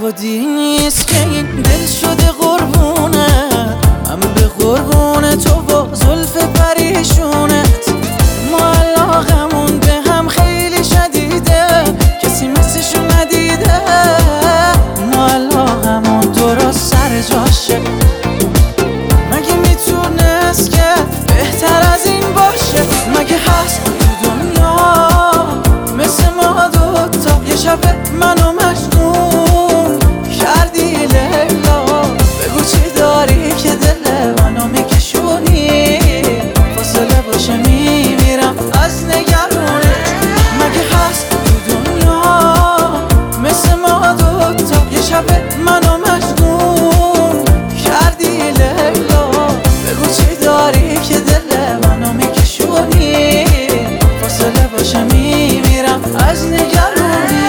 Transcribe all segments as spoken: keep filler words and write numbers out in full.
خودی نیست که این دل شده قربونه، من به قربون تو با زلف پریشونت. ما علاقمون به هم خیلی شدیده، کسی مثلشو ندیده. ما علاقمون درست سر جاشه، مگه میتونست که بهتر از این باشه؟ مگه هست تو دنیا مثل ما دوتا؟ یه شب منو مجنون کردی لیلا، بگو چی داری که دل منو میکشونی؟ فاصله باشه میمیرم از نگرونه. مگه هست تو دنیا مثل ما دوتا؟ یه شب منو مجنون کردی لیلا، بگو چی داری که دل منو میکشونی؟ فاصله باشه میمیرم از نگرونی.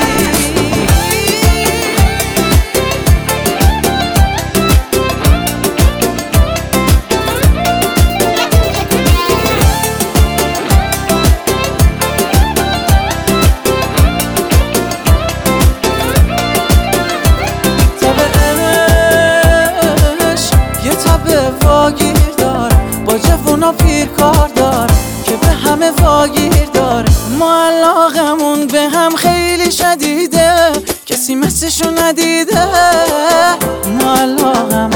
واگیر دار با جوونا پیر کار دار که به همه واگیر داره. ما علاقمون به هم خیلی شدیده، کسی مثلشو ندیده. ما علاقمون